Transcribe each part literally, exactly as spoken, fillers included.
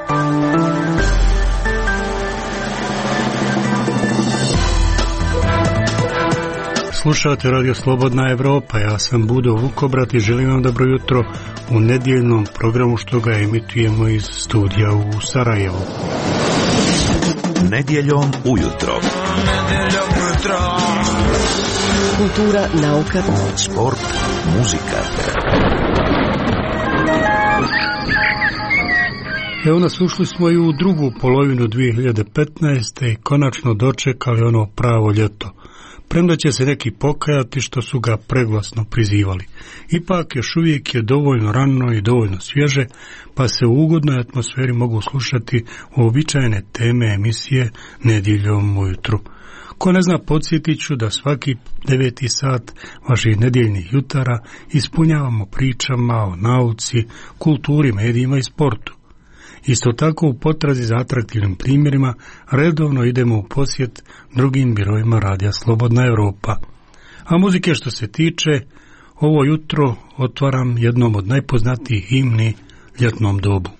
Slušate Radio Slobodna Evropa, ja sam Budo Vukobrat i želim vam dobro jutro u nedjeljnom programu što ga emitujemo iz studija u Sarajevu. Nedjeljom ujutro. Nedjeljom ujutro. Kultura, nauka, sport, muzika. Evo nas, ušli smo i u drugu polovinu dvije hiljade petnaeste i konačno dočekali ono pravo ljeto. Premda će se neki pokajati što su ga preglasno prizivali. Ipak još uvijek je dovoljno rano i dovoljno svježe, pa se u ugodnoj atmosferi mogu slušati uobičajene teme emisije Nedjeljom ujutru. Ko ne zna, podsjetit ću da svaki deveti sat vaših nedjeljnih jutara ispunjavamo pričama o nauci, kulturi, medijima i sportu. Isto tako u potrazi za atraktivnim primjerima redovno idemo u posjet drugim biroima Radija Slobodna Evropa. A muzike što se tiče, ovo jutro otvaram jednom od najpoznatijih himni ljetnom dobu.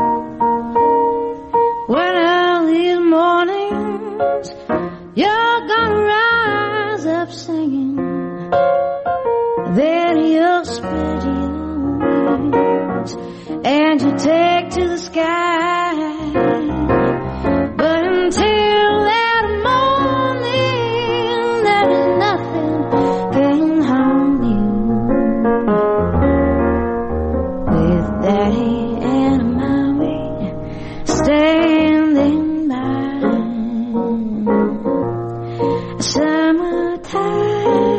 You're and you take to the sky. But until that morning, there is nothing can harm you. With Daddy and Mommy standing by, summertime.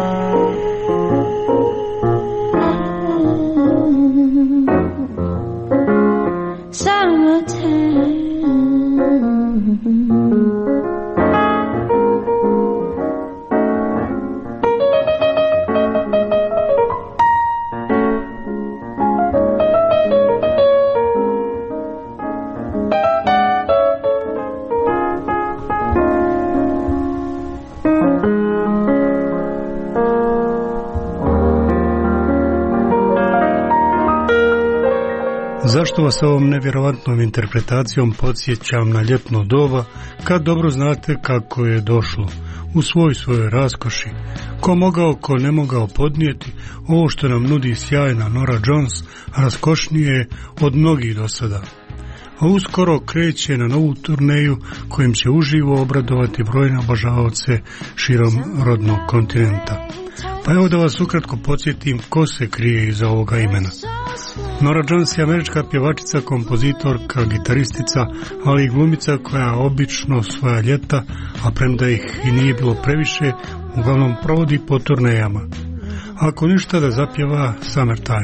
Zašto vas ovom nevjerovatnom interpretacijom podsjećam na ljetno doba, kad dobro znate kako je došlo, u svoj svojoj raskoši, ko mogao, ko ne mogao podnijeti ovo što nam nudi sjajna Norah Jones, raskošnije je od mnogih do sada. A uskoro kreće na novu turneju kojim će uživo obradovati brojne obožavaoce širom rodnog kontinenta. Pa evo da vas ukratko podsjetim ko se krije iza ovoga imena. Norah Jones je američka pjevačica, kompozitorka, gitaristica, ali i glumica koja obično svoja ljeta, a premda ih i nije bilo previše, uglavnom provodi po turnejama. Ako ništa da zapjeva Summertime.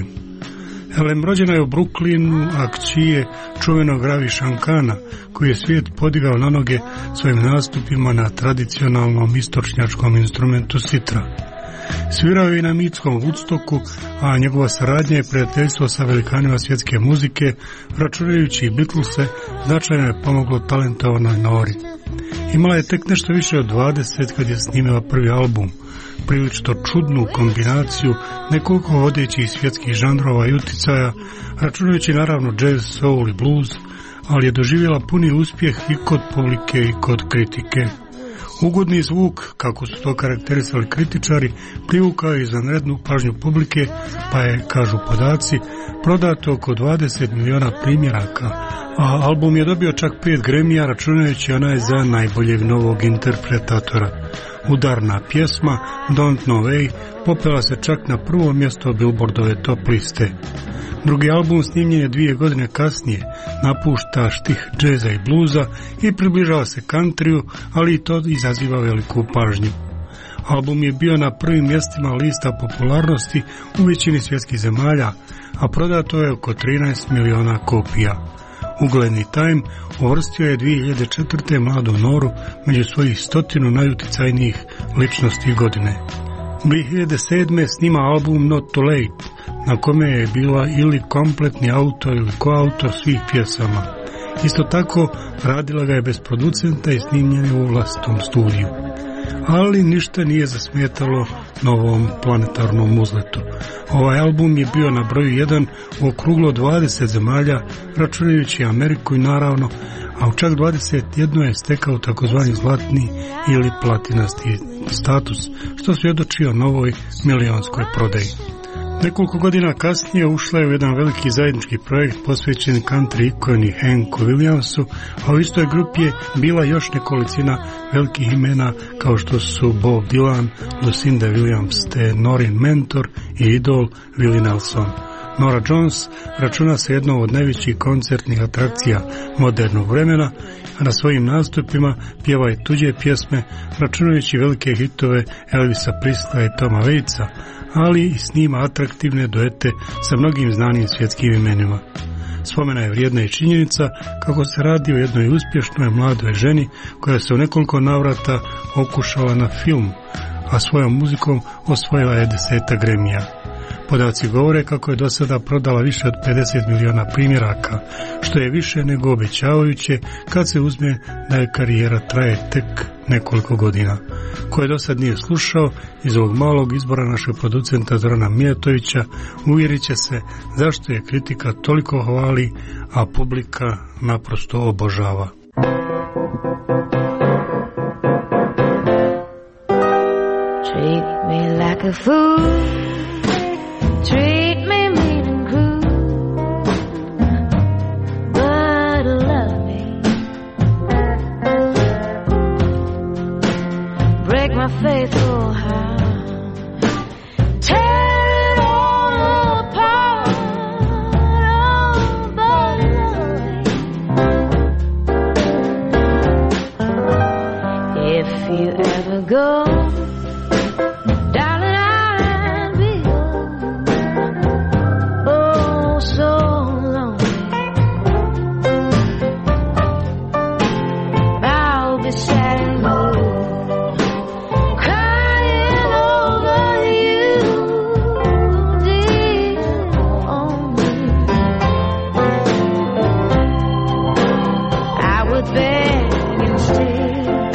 Elem rođena je u Brooklynu, a kći je čuvenog Ravi Shankana, koji je svijet podigao na noge svojim nastupima na tradicionalnom istočnjačkom instrumentu sitra. Svirao je i na mitskom Woodstocku, a njegova saradnja i prijateljstvo sa velikanima svjetske muzike, računajući i Beatlese, značajno je pomoglo talentovanoj Nori. Imala je tek nešto više od dvadeset kad je snimila prvi album, prilično čudnu kombinaciju nekoliko vodećih svjetskih žanrova i uticaja, računajući naravno jazz, soul i blues, ali je doživjela puni uspjeh i kod publike i kod kritike. Ugodni zvuk, kako su to karakterisali kritičari, privukao je izvanrednu pažnju publike, pa je, kažu podaci, prodato oko dvadeset miliona primjeraka, a album je dobio čak pet Grammy-a, računajući onaj za najboljeg novog interpretatora. Udarna pjesma Don't Know Way popela se čak na prvo mjesto Billboardove top liste. Drugi album snimljen je dvije godine kasnije, napušta štih džeza i bluza i približava se countryu, ali i to izaziva veliku pažnju. Album je bio na prvim mjestima lista popularnosti u većini svjetskih zemalja, a prodato je oko trinaest miliona kopija. Ugledni Time uvrstio je dvije hiljade četvrte mladu Noru među svojih stotinu najuticajnijih ličnosti godine. dvije hiljade sedme snima album Not Too Late, na kome je bila ili kompletni autor ili koautor svih pjesama. Isto tako, radila ga je bez producenta i snimljen je u vlastitom studiju. Ali ništa nije zasmetalo novom planetarnom uzletu. Ovaj album je bio na broju jedan u okruglo dvadeset zemalja, računajući Ameriku i naravno, a u čak dvadeset jedno je stekao takozvani zlatni ili platinasti status, što svjedoči o novoj milionskoj prodaji. Nekoliko godina kasnije ušla je u jedan veliki zajednički projekt posvećen country ikoni Hanku Williamsu, a u istoj grupi je bila još nekolicina velikih imena kao što su Bob Dylan, Lucinda Williams te Norin mentor i idol Willie Nelson. Norah Jones računa se jednom od najvećih koncertnih atrakcija modernog vremena, a na svojim nastupima pjeva i tuđe pjesme, računajući velike hitove Elvisa Presleya i Toma Waitsa, ali i snima atraktivne duete sa mnogim znanim svjetskim imenima. Spomena je vrijedna i činjenica kako se radi o jednoj uspješnoj mladoj ženi koja se u nekoliko navrata okušala na film, a svojom muzikom osvojila je deseta Grammy-a. Podaci govore kako je do sada prodala više od pedeset miliona primjeraka, što je više nego obećavajuće kad se uzme da je karijera traje tek nekoliko godina. Ko je do sad nije slušao, iz ovog malog izbora našeg producenta Zorana Mijatovića uvjerit će se zašto je kritika toliko hvali, a publika naprosto obožava. Treat me like a fool, treat me mean and cruel, go, darling, I'll be oh so lonely. I'll be sad and blue, crying over you, dear, only. I would beg and steal.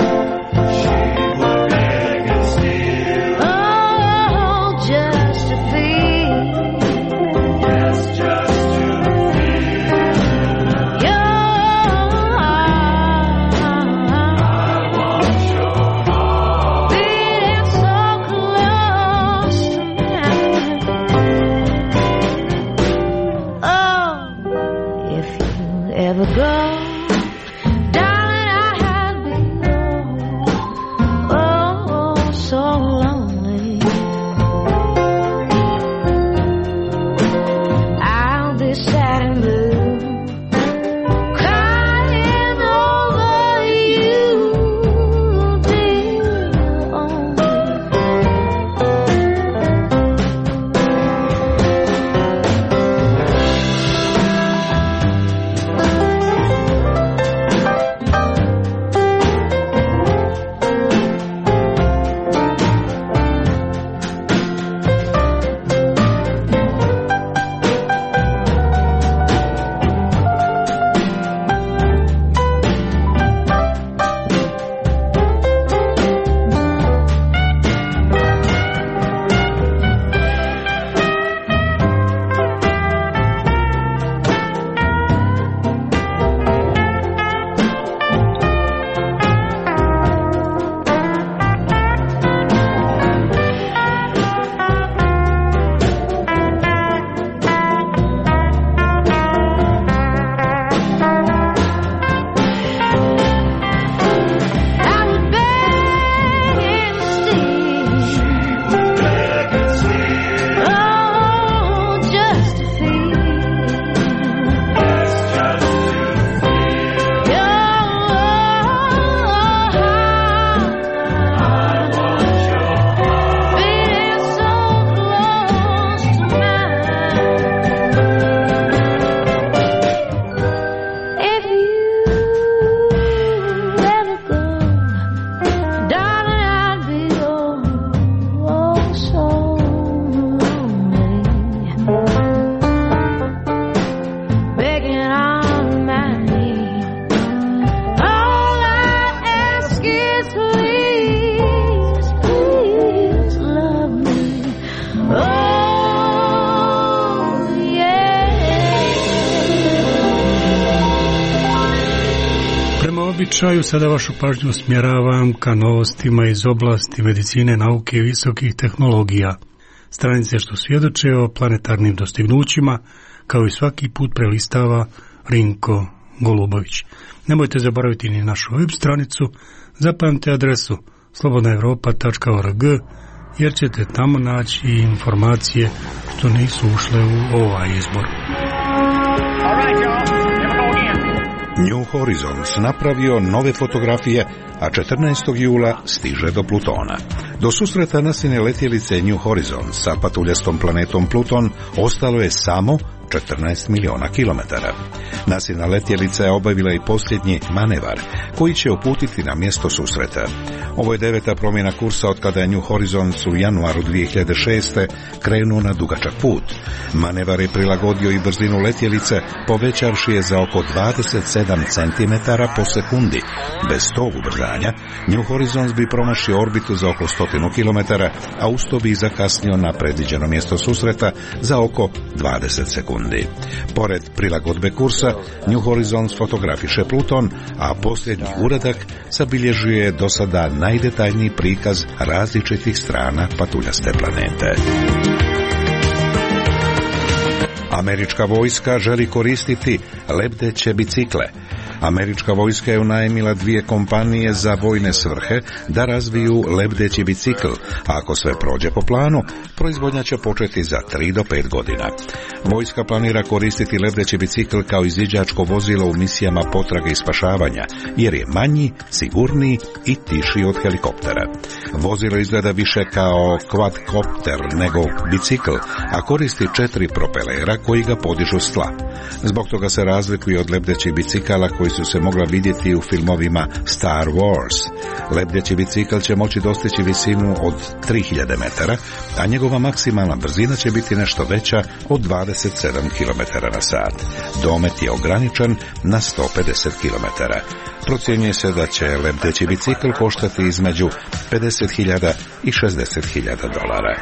Običaju sada vašu pažnju usmjeravam ka novostima iz oblasti medicine, nauke i visokih tehnologija. Stranice što svjedoče o planetarnim dostignućima, kao i svaki put prelistava Rinko Golubović. Nemojte zaboraviti ni našu web stranicu, zapamtite adresu slobodna europa tačka org, jer ćete tamo naći informacije što nisu ušle u ovaj izbor. New Horizons napravio nove fotografije, a četrnaestog jula stiže do Plutona. Do susreta nasine letjelice New Horizons sa patuljastom planetom Pluton ostalo je samo četrnaest miliona kilometara. Nasina letjelica je obavila i posljednji manevar, koji će uputiti na mjesto susreta. Ovo je deveta promjena kursa od kada je New Horizons u januaru dvije hiljade šeste krenuo na dugačak put. Manevar je prilagodio i brzinu letjelice, povećavši je za oko dvadeset sedam centimetara po sekundi. Bez tog ubrzanja, New Horizons bi promašio orbitu za oko stotinu kilometara, a usto bi zakasnio na predviđeno mjesto susreta za oko dvadeset sekundi. Pored prilagodbe kursa, New Horizons fotografiše Pluton, a posljednji uradak zabilježuje do sada najdetaljniji prikaz različitih strana patuljaste planete. Američka vojska želi koristiti lebdeće bicikle. Američka vojska je unajmila dvije kompanije za vojne svrhe da razviju lebdeći bicikl, a ako sve prođe po planu, proizvodnja će početi za tri do pet godina. Vojska planira koristiti lebdeći bicikl kao izviđačko vozilo u misijama potrage i spašavanja, jer je manji, sigurniji i tiši od helikoptera. Vozilo izgleda više kao quadcopter nego bicikl, a koristi četiri propelera koji ga podižu s tla. Zbog toga se razlikuje od lebdećih bicikala koji su se mogla vidjeti u filmovima Star Wars. Lebdeći bicikl će moći dostići visinu od tri hiljade metara, a njegova maksimalna brzina će biti nešto veća od dvadeset sedam kilometara na sat. Domet je ograničen na sto pedeset kilometara. Procjenjuje se da će lebdeći bicikl koštati između pedeset hiljada i šezdeset hiljada dolara.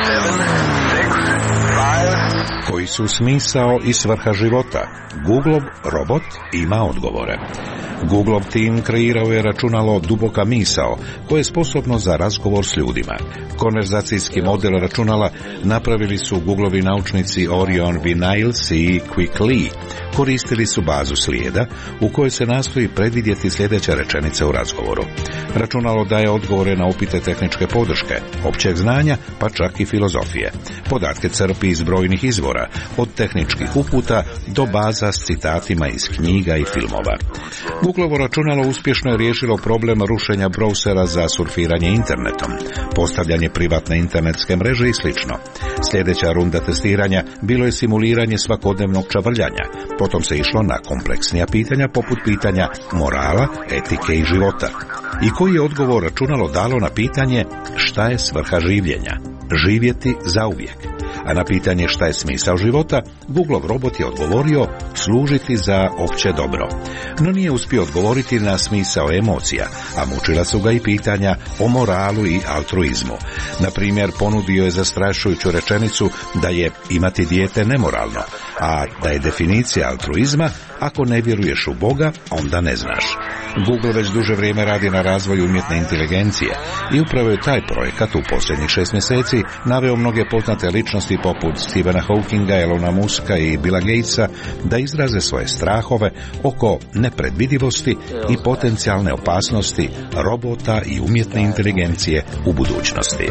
Koji su smisao i svrha života? Googleov robot ima odgovore. Googleov tim kreirao je računalo Duboka misao, koje je sposobno za razgovor s ljudima. Konverzacijski model računala napravili su Googleovi naučnici Orion V. Niles i Quick Lee. Koristili su bazu slijeda u kojoj se nastoji predvidjeti sljedeća rečenica u razgovoru. Računalo daje odgovore na upite tehničke podrške, općeg znanja, pa čak i filozofije. Podatke crpi iz brojnih izvora, od tehničkih uputa do baza s citatima iz knjiga i filmova. Googleovo računalo uspješno je riješilo problem rušenja brousera za surfiranje internetom, postavljanje privatne internetske mreže i sl. Sljedeća runda testiranja bilo je simuliranje svakodnevnog čavrljanja, potom se išlo na kompleksnija pitanja poput pitanja morala, etike i života. I koji je odgovor računalo dalo na pitanje šta je svrha življenja? Živjeti zauvijek. A na pitanje šta je smisao života, Googleov robot je odgovorio služiti za opće dobro. No nije uspio odgovoriti na smisao emocija, a mučila su ga i pitanja o moralu i altruizmu. Na primjer, ponudio je zastrašujuću rečenicu da je imati dijete nemoralno, a da je definicija altruizma ako ne vjeruješ u Boga, onda ne znaš. Google već duže vrijeme radi na razvoju umjetne inteligencije i upravo je taj projekat u posljednjih šest mjeseci naveo mnoge poznate ličnosti poput Stephena Hawkinga, Elona Muska i Billa Gatesa da izraze svoje strahove oko nepredvidivosti i potencijalne opasnosti robota i umjetne inteligencije u budućnosti.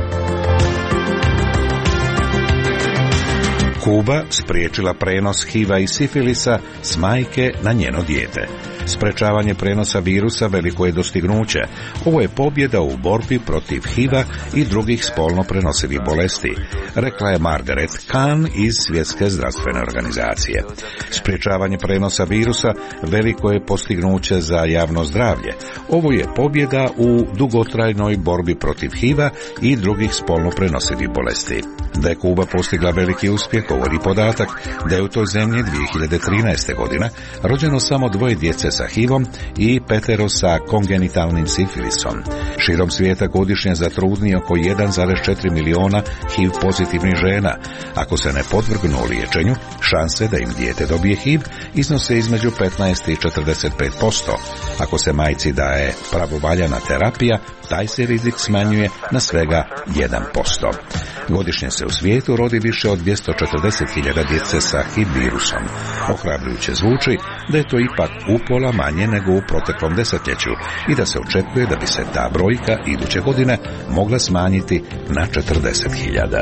Kuba spriječila prenos H I V-a i sifilisa s majke na njeno dijete. Sprečavanje prenosa virusa veliko je dostignuće. Ovo je pobjeda u borbi protiv H I V-a i drugih spolno prenosivih bolesti, rekla je Margaret Kahn iz Svjetske zdravstvene organizacije. Sprečavanje prenosa virusa veliko je postignuće za javno zdravlje. Ovo je pobjeda u dugotrajnoj borbi protiv H I V-a i drugih spolno prenosivih bolesti. Da je Kuba postigla veliki uspjeh govori podatak da je u toj zemlji dvije hiljade trinaeste. godine rođeno samo dvoje djece sa H I V-om i petero sa kongenitalnim sifilisom. Širom svijeta godišnje zatrudni oko jedan zarez četiri miliona H I V pozitivnih žena. Ako se ne podvrgnu liječenju, šanse da im dijete dobije H I V iznose između petnaest i četrdeset pet posto. Ako se majci daje pravovaljana terapija, taj se rizik smanjuje na svega jedan posto. Godišnje se u svijetu rodi više od dvjesto četrdeset hiljada djece sa H I V virusom. Ohrabrujuće zvuči da je to ipak upola manje nego u proteklom desetljeću i da se očekuje da bi se ta brojka iduće godine mogla smanjiti na četrdeset hiljada.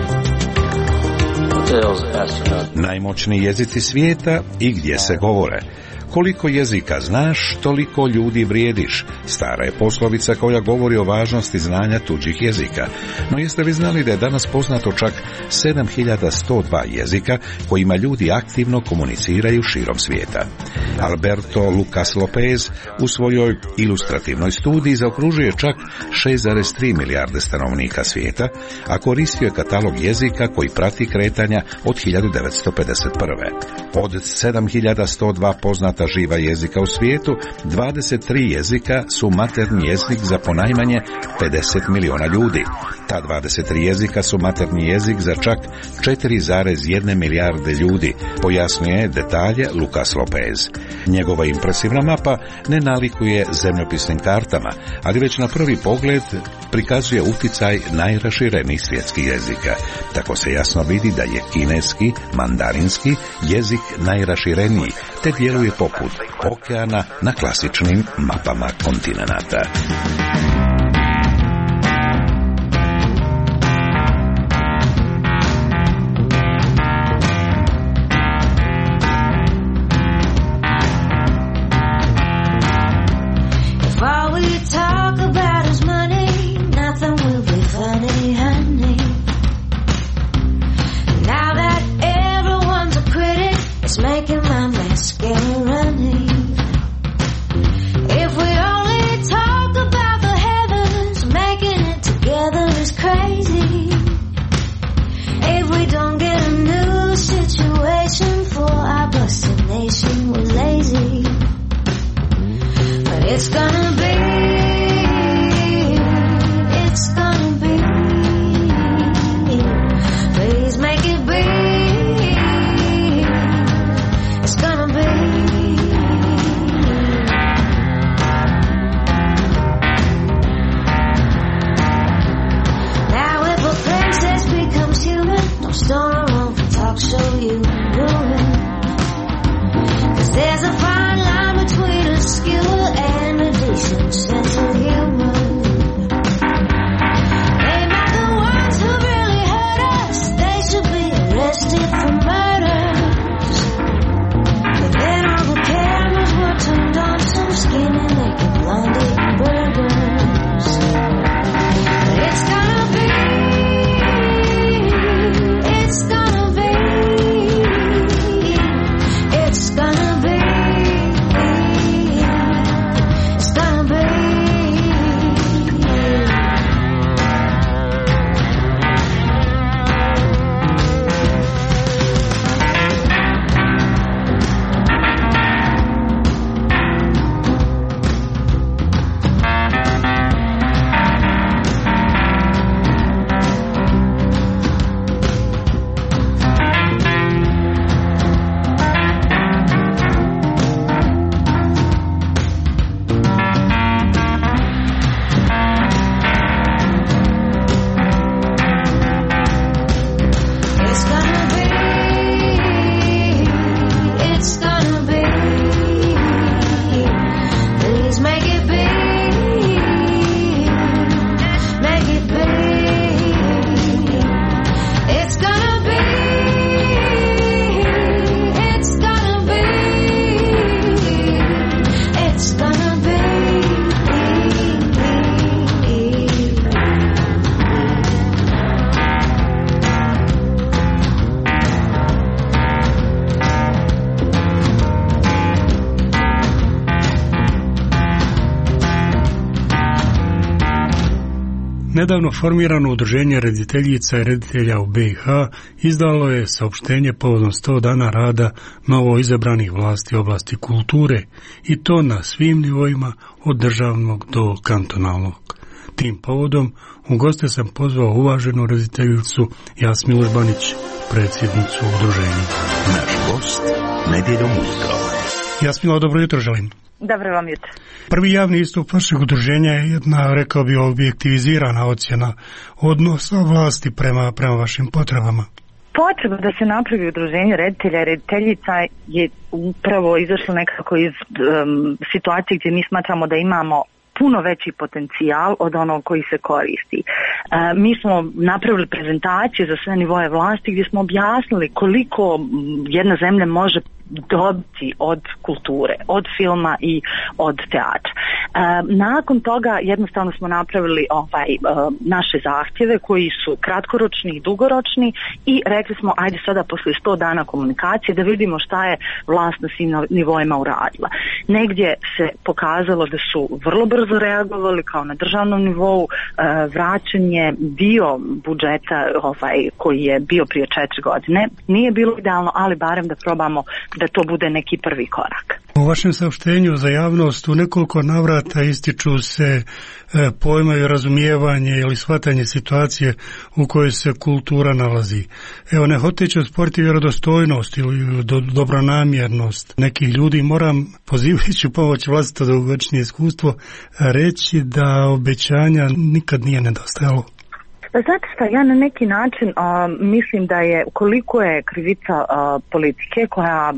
Najmoćniji jezici svijeta i gdje se govore. Koliko jezika znaš, toliko ljudi vrijediš. Stara je poslovica koja govori o važnosti znanja tuđih jezika. No jeste li znali da je danas poznato čak sedam hiljada sto dva jezika kojima ljudi aktivno komuniciraju širom svijeta? Alberto Lucas Lopez u svojoj ilustrativnoj studiji zaokružuje čak šest zarez tri milijarde stanovnika svijeta, a koristio je katalog jezika koji prati kretanja od hiljadu devetsto pedeset prve. Od sedam hiljada sto dva poznata živa jezika u svijetu, dvadeset tri jezika su materni jezik za ponajmanje pedeset miliona ljudi. Ta dvadeset tri jezika su materni jezik za čak četiri zarez jedna milijarde ljudi, pojasnuje detalje Lucas Lopez. Njegova impresivna mapa ne nalikuje zemljopisnim kartama, ali već na prvi pogled prikazuje uticaj najraširenijih svjetskih jezika. Tako se jasno vidi da je kineski, mandarinski jezik najrašireniji, te djeluje poput okeana na klasičnim mapama kontinenata. If all we talk about is money, nothing Nedavno formirano udruženje rediteljica i reditelja u B i H izdalo je saopštenje povodom sto dana rada novo izabranih vlasti oblasti kulture i to na svim nivoima od državnog do kantonalnog. Tim povodom u goste sam pozvao uvaženu rediteljicu Jasmilu Žbanić, predsjednicu udruženja. Naš gost nedjeljom ujutro. Jasmila, dobro jutro želim. Dobro vam jutro. Prvi javni istup vašeg udruženja je jedna, rekao bi, objektivizirana ocjena odnosa vlasti prema, prema vašim potrebama. Potreba da se napravi udruženje reditelja i rediteljica je upravo izašlo nekako iz um, situacije gdje mi smatramo da imamo puno veći potencijal od onog koji se koristi. E, mi smo napravili prezentaciju za sve nivoje vlasti gdje smo objasnili koliko jedna zemlja može dobiti od kulture, od filma i od teatra. E, nakon toga jednostavno smo napravili ovaj, e, naše zahtjeve koji su kratkoročni i dugoročni i rekli smo ajde sada poslije sto dana komunikacije da vidimo šta je vlast na svim nivoima uradila. Negdje se pokazalo da su vrlo brzo reagovali kao na državnom nivou, e, vraćanje dio budžeta ovaj, koji je bio prije četiri godine. Nije bilo idealno, ali barem da probamo da to bude neki prvi korak. U vašem saopštenju za javnost u nekoliko navrata ističu se e, pojmovi razumijevanje ili shvatanje situacije u kojoj se kultura nalazi. Evo, ne hoteći osporiti vjerodostojnost ili do, dobronamjernost nekih ljudi, moram, pozivajući u pomoć vlastito dugogodišnje iskustvo, reći da obećanja nikad nije nedostajalo. Znate šta, ja na neki način a, mislim da je koliko je krivica a, politike koja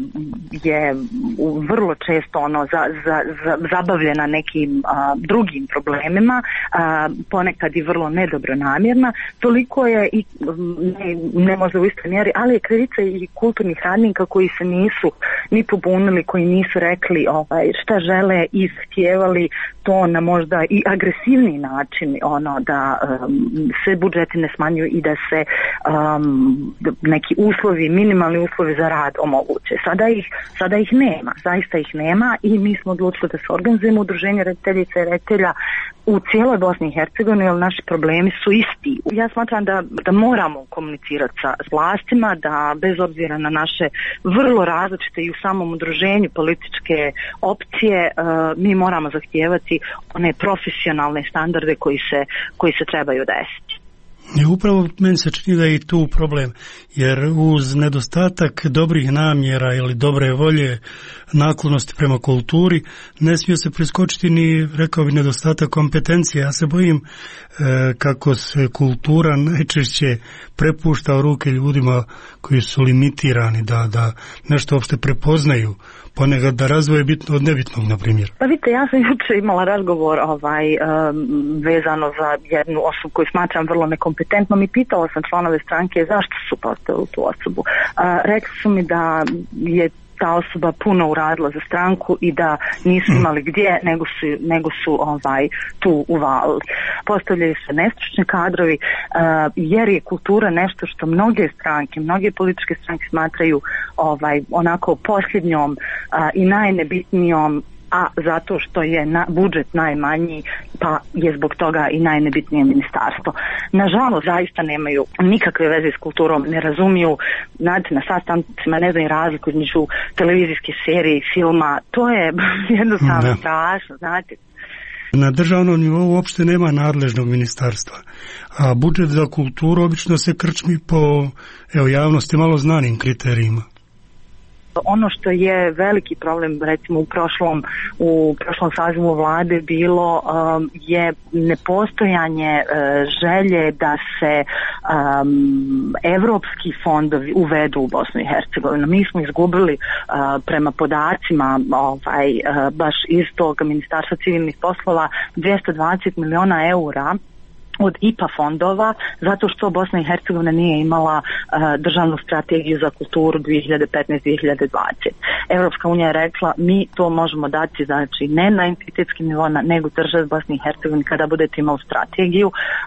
je vrlo često ono za, za, za, zabavljena nekim a, drugim problemima, a, ponekad i vrlo nedobronamjerna, toliko je i ne, ne možda u istoj mjeri, ali je krivica i kulturnih radnika koji se nisu ni pobunili, koji nisu rekli ovaj, šta žele i htjevali to na možda i agresivni način ono da um, se budžeti ne smanjuju i da se um, neki uslovi, minimalni uslovi za rad omoguće. Sada ih, sada ih nema, zaista ih nema i mi smo odlučili da se organizujemo udruženje rediteljica i reditelja u cijeloj Bosni i Hercegovini, jer naši problemi su isti. Ja smatram da, da moramo komunicirati sa vlastima, da bez obzira na naše vrlo različite i u samom udruženju političke opcije, uh, mi moramo zahtijevati one profesionalne standarde koji se, koji se trebaju desiti. I upravo meni se čini da je i tu problem, jer uz nedostatak dobrih namjera ili dobre volje, naklonosti prema kulturi, ne smije se preskočiti ni, rekao bi, nedostatak kompetencije. Ja se bojim e, kako se kultura najčešće prepušta u ruke ljudima koji su limitirani, da, da nešto uopšte prepoznaju, ponekad da razvoje bitno od nebitnog, na primjer. Pa vidite, ja sam juče imala razgovor ovaj, um, vezano za jednu osobu koju smatram vrlo nekompetentnom i pitala sam članove stranke zašto su postavili tu osobu. Uh, rekli su mi da je ta osoba puno uradila za stranku i da nisu imali gdje, nego su, nego su ovaj, tu uvalili. Postavljaju se nestručni kadrovi, uh, jer je kultura nešto što mnoge stranke, mnoge političke stranke smatraju ovaj, onako posljednjom uh, i najnebitnijom, a zato što je na budžet najmanji, pa je zbog toga i najnebitnije ministarstvo. Nažalost, zaista nemaju nikakve veze s kulturom, ne razumiju, znate, na sastancima ne znaju razliku između televizijske serije i filma, to je jednostavno strašno, znate. Na državnom nivou uopšte nema nadležnog ministarstva, a budžet za kulturu obično se krčmi po, evo, javnosti malo znanim kriterijima. Ono što je veliki problem, recimo u prošlom, u prošlom sazivu vlade bilo um, je nepostojanje uh, želje da se um, evropski fondovi uvedu u Bosnu i Hercegovinu. Mi smo izgubili uh, prema podacima ovaj, uh, baš iz tog Ministarstva civilnih poslova dvjesto dvadeset miliona eura od I P A fondova, zato što Bosna i Hercegovina nije imala uh, državnu strategiju za kulturu dvije hiljade petnaeste do dvije hiljade dvadesete. Evropska unija je rekla, mi to možemo dati, znači ne na entitetskim nivoima, nego državi Bosni i Hercegovini kada budete imali strategiju.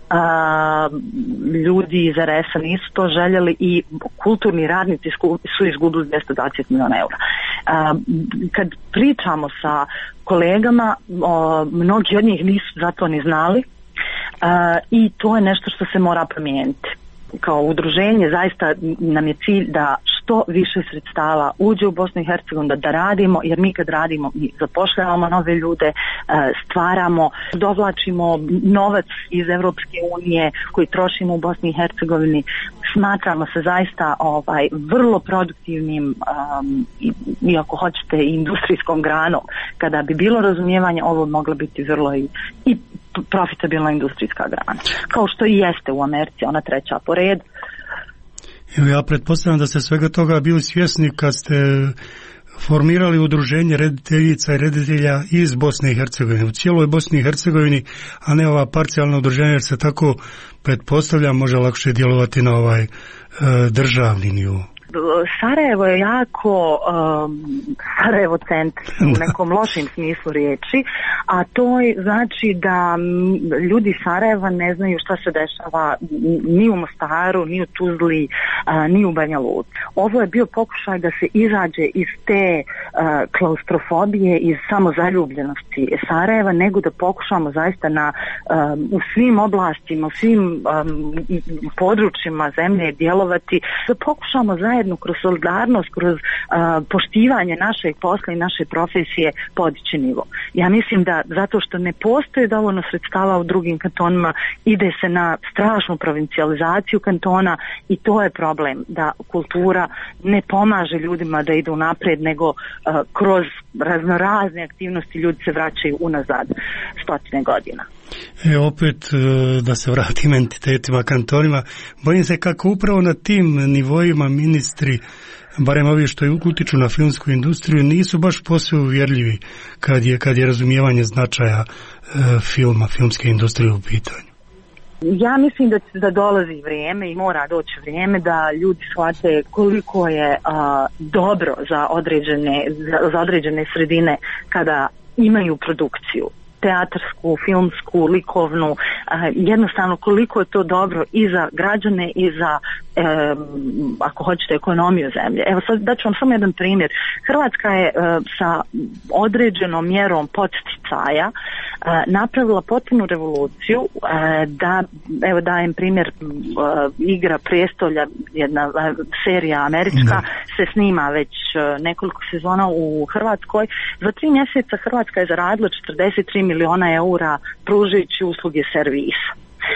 Uh, ljudi iz R S-a nisu to željeli i kulturni radnici su izgubili dvjesto dvadeset miliona eura. Uh, kad pričamo sa kolegama, uh, mnogi od njih nisu za to ni znali. Uh, i to je nešto što se mora promijeniti. Kao udruženje zaista nam je cilj da što više sredstava uđe u Bosnu i Hercegovinu, da, da radimo, jer mi kad radimo mi zapošljavamo nove ljude, stvaramo, dovlačimo novac iz Evropske unije koji trošimo u Bosni i Hercegovini, smatramo se zaista ovaj, vrlo produktivnim um, i, i ako hoćete industrijskom granom. Kada bi bilo razumijevanje, ovo mogla biti vrlo i, i profitabilna industrijska grana. Kao što i jeste u Americi, ona treća po redu. Evo, ja pretpostavljam da ste svega toga bili svjesni kad ste formirali udruženje rediteljica i reditelja iz Bosne i Hercegovine, u cijeloj Bosni i Hercegovini, a ne ova parcijalna udruženja, jer se tako pretpostavlja može lakše djelovati na ovaj e, državni nivo. Sarajevo je jako um, Sarajevo centar u nekom lošim smislu riječi, a to je znači da ljudi Sarajeva ne znaju šta se dešava ni u Mostaru, ni u Tuzli, uh, ni u Banja Luci. Ovo je bio pokušaj da se izađe iz te uh, klaustrofobije, iz samozaljubljenosti Sarajeva, nego da pokušamo zaista na, um, u svim oblastima, u svim um, područjima zemlje djelovati, da pokušamo zajedno kroz solidarnost, kroz uh, poštivanje našeg posla i naše profesije podići nivo. Ja mislim da zato što ne postoji dovoljno sredstava u drugim kantonima, ide se na strašnu provincijalizaciju kantona i to je problem, da kultura ne pomaže ljudima da idu naprijed, nego uh, kroz raznorazne aktivnosti ljudi se vraćaju unazad stotine godina. E, opet da se vratim entitetima, kantonima, bojim se kako upravo na tim nivoima ministri, barem ovi što utiču na filmsku industriju, nisu baš posve uvjerljivi kad je, kad je razumijevanje značaja e, filma, filmske industrije u pitanju. Ja mislim da, da dolazi vrijeme i mora doći vrijeme da ljudi shvate koliko je a, dobro za određene, za, za određene sredine kada imaju produkciju teatarsku, filmsku, likovnu, uh, jednostavno koliko je to dobro i za građane i za um, ako hoćete ekonomiju zemlje. Evo sad daću vam samo jedan primjer. Hrvatska je uh, sa određenom mjerom podsticaja uh, napravila potpunu revoluciju uh, da, evo dajem primjer uh, Igra prijestolja, jedna uh, serija američka, da. se snima već uh, nekoliko sezona u Hrvatskoj. Za tri mjeseca Hrvatska je zaradila četrdeset tri miliona eura pružajući usluge servisa.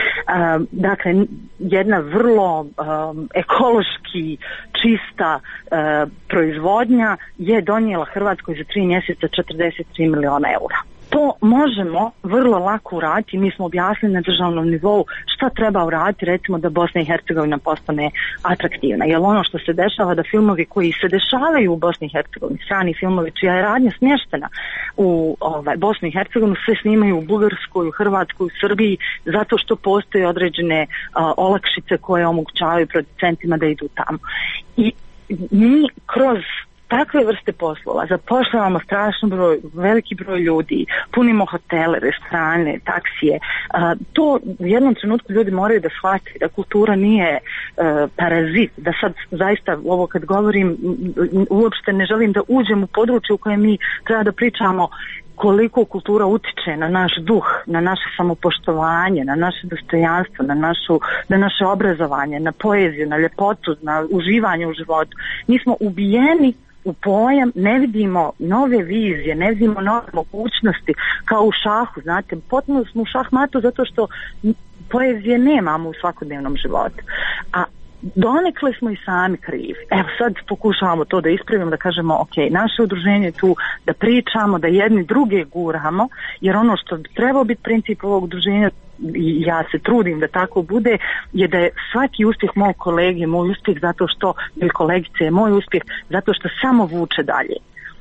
Uh, dakle, jedna vrlo um, ekološki čista uh, proizvodnja je donijela Hrvatskoj za tri mjeseca četrdeset tri miliona eura. To možemo vrlo lako uraditi, mi smo objasnili na državnom nivou šta treba uraditi, recimo da Bosna i Hercegovina postane atraktivna. Jer ono što se dešava da filmovi koji se dešavaju u Bosni i Hercegovini, strani filmovi čija je radnja smještena u ovaj, Bosni i Hercegovini, se snimaju u Bugarskoj, u Hrvatskoj, u Srbiji, zato što postoje određene uh, olakšice koje omogućavaju producentima da idu tamo. I mi kroz takve vrste poslova zapošljavamo strašno broj, veliki broj ljudi, punimo hotele, restorane, taksije. A, to u jednom trenutku ljudi moraju da shvate da kultura nije e, parazit, da sad zaista ovo kad govorim uopšte ne želim da uđem u područje u kojem mi treba da pričamo koliko kultura utiče na naš duh, na naše samopoštovanje, na naše dostojanstvo, na, našu, na naše obrazovanje, na poeziju, na ljepotu, na uživanje u životu. Mi smo ubijeni u pojam, ne vidimo nove vizije, ne vidimo nove mogućnosti, kao u šahu, znate, potpuno smo u šahmatu zato što poezije nemamo u svakodnevnom životu. A donekle smo i sami krivi. Evo sad pokušavamo to da ispravimo, da kažemo ok, naše udruženje je tu da pričamo, da jedni druge guramo, jer ono što bi trebao biti princip ovog udruženja, i ja se trudim da tako bude, je da je svaki uspjeh moj kolege, moj uspjeh zato što, ili kolegice je moj uspjeh zato što samo vuče dalje.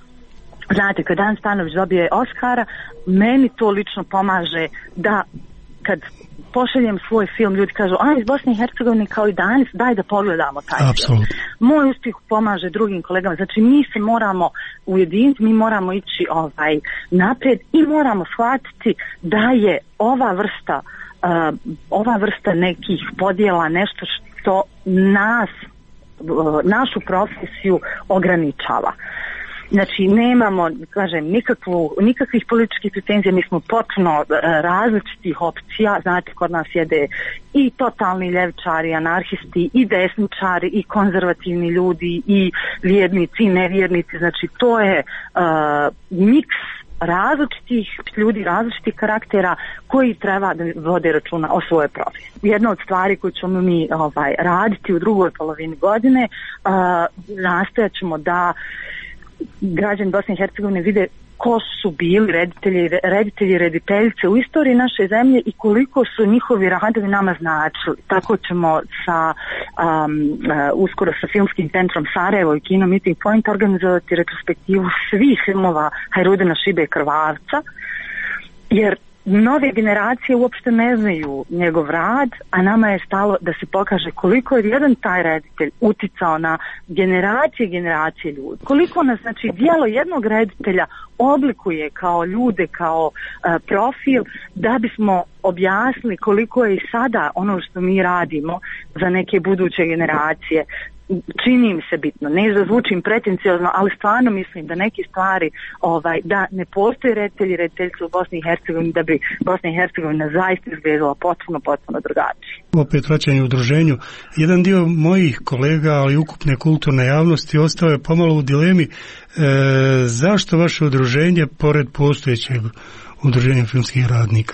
Znate, kad Dan Stanović dobije Oscara, meni to lično pomaže da kad pošaljem svoj film, ljudi kažu, a iz Bosne i Hercegovine kao i danas, daj da pogledamo taj Absolutno. film. Moj uspjeh pomaže drugim kolegama, znači mi se moramo ujediniti, mi moramo ići ovaj, naprijed i moramo shvatiti da je ova vrsta, uh, ova vrsta nekih podjela nešto što nas, uh, našu profesiju ograničava. Znači, nemamo, kažem, nikakvu, nikakvih političkih pretenzija, mi smo potpuno e, različitih opcija, znate, kod nas jede i totalni ljevičari, anarhisti, i desničari, i konzervativni ljudi, i vjernici, i nevjernici, znači, to je e, miks različitih ljudi, različitih karaktera koji treba da vode računa o svojoj profesiji. Jedna od stvari koju ćemo mi ovaj, raditi u drugoj polovini godine, e, nastojat ćemo da građani Bosne i Hercegovine vide ko su bili reditelji, reditelji i rediteljice u istoriji naše zemlje i koliko su njihovi radovi nama značili. Tako ćemo sa um, uh, uskoro sa Filmskim centrom Sarajevo i Kino Meeting Point organizovati retrospektivu svih filmova Hajrudina Šibe i Krvavca, jer nove generacije uopšte ne znaju njegov rad, a nama je stalo da se pokaže koliko je jedan taj reditelj uticao na generacije i generacije ljudi. Koliko nas, znači, djelo jednog reditelja oblikuje kao ljude, kao uh, profil, da bismo objasnili koliko je i sada ono što mi radimo za neke buduće generacije. Čini mi se bitno, ne zazvučim pretenciozno, ali stvarno mislim da neke stvari, ovaj, da ne postoji reditelji i rediteljstvo u Bosni i Hercegovini, da bi Bosna i Hercegovina zaista izgledala potpuno, potpuno drugačije. Opet vraćanje u udruženju, jedan dio mojih kolega, ali ukupne kulturne javnosti, ostao je pomalo u dilemi e, zašto vaše udruženje, pored postojećeg udruženja filmskih radnika?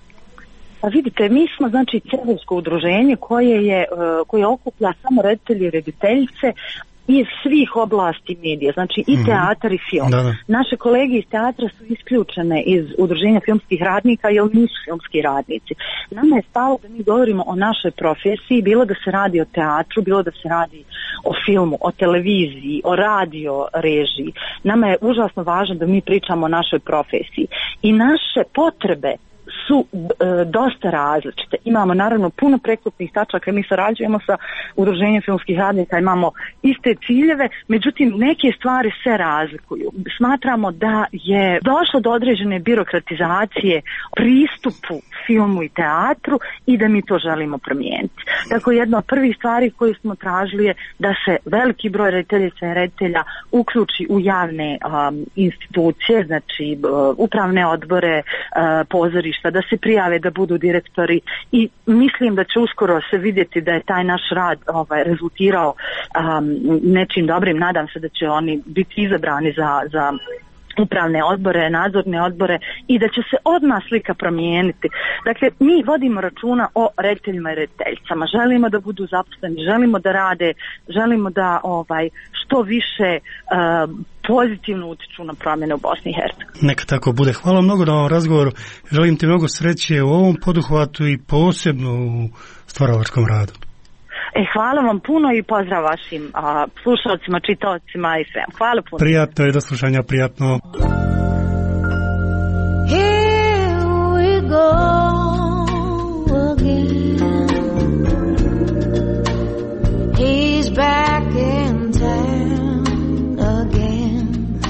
Pa vidite, mi smo znači cehovsko udruženje koje je koje okuplja samo reditelje i rediteljice iz svih oblasti medija, znači i teatar i film. Da, da. Naše kolege iz teatra su isključene iz udruženja filmskih radnika jer nisu filmski radnici. Nama je stalo da mi govorimo o našoj profesiji, bilo da se radi o teatru, bilo da se radi o filmu, o televiziji, o radio režiji. Nama je užasno važno da mi pričamo o našoj profesiji i naše potrebe su e, dosta različite. Imamo naravno puno prekupnih tačaka, mi sarađujemo sa Udruženjem filmskih radnika, imamo iste ciljeve, međutim neke stvari se razlikuju. Smatramo da je došlo do određene birokratizacije pristupu filmu i teatru i da mi to želimo promijeniti. Tako jedna od prvih stvari koju smo tražili je da se veliki broj rediteljica i reditelja uključi u javne um, institucije, znači uh, upravne odbore, uh, pozorišta, da se prijave da budu direktori i mislim da će uskoro se vidjeti da je taj naš rad ovaj, rezultirao um, nečim dobrim. Nadam se da će oni biti izabrani za, za upravne odbore, nadzorne odbore i da će se odmah slika promijeniti. Dakle, mi vodimo računa o rediteljima i rediteljicama. Želimo da budu zaposleni, želimo da rade, želimo da ovaj što više uh, pozitivno utiču na promjene u Bosni i Hercegovini. Neka tako bude. Hvala mnogo na ovom razgovoru. Želim ti mnogo sreće u ovom poduhvatu i posebno u stvaralačkom radu. E, hvala vam puno i pozdrav vašim a, slušalcima, čitaocima i svem. Hvala puno. Prijatno je, do slušanja, prijatno. Here we go again. He's back in town again.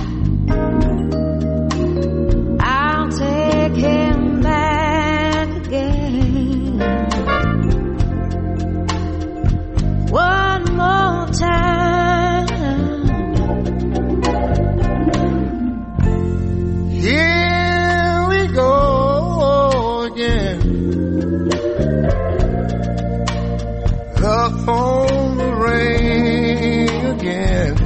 I'll take him back again. One more time. Here we go again. The phone will ring again.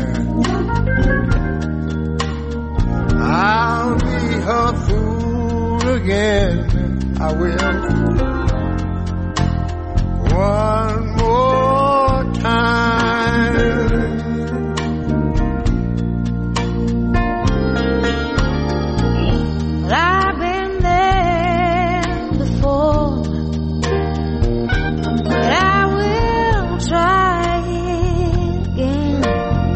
I'll be her fool again. I will. One more time. But I've been there before, and I will try it again.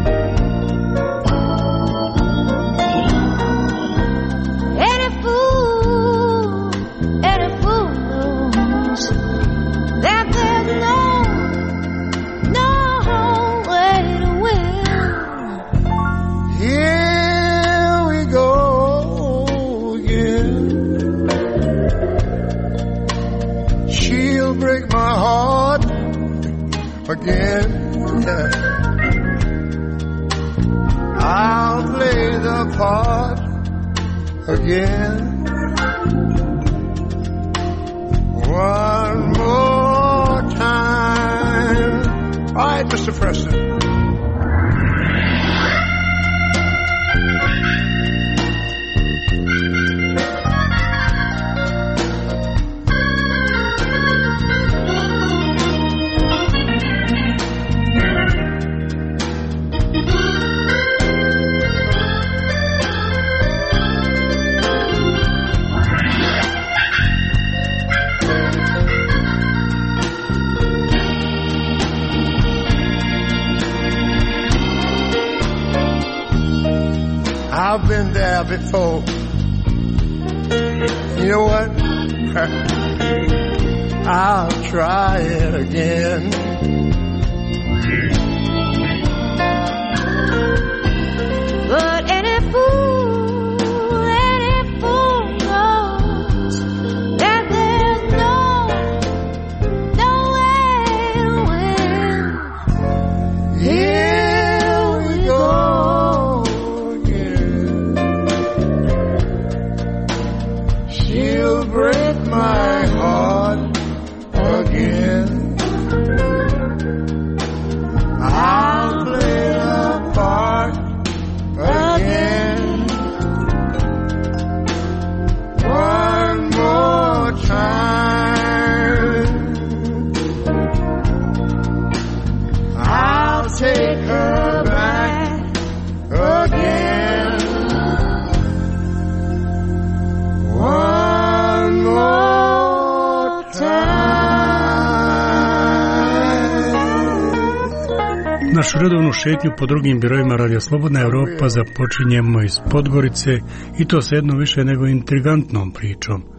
Any fool, any fool knows that there's no, no way to win. Here we go again. She'll break my heart again. I'll play the part again. One more time. All right, Mister Preston. I've been there before. You know what? I'll try it again. But any fool, any fool knows that there's no, no way to win. Here we go again. She'll break my heart again. I'll play the part again. One more time. I'll take her back again. One more time. Našu redovnu šetnju po drugim biroima Radio Slobodna Evropa započinjemo iz Podgorice i to sa jednom više nego intrigantnom pričom.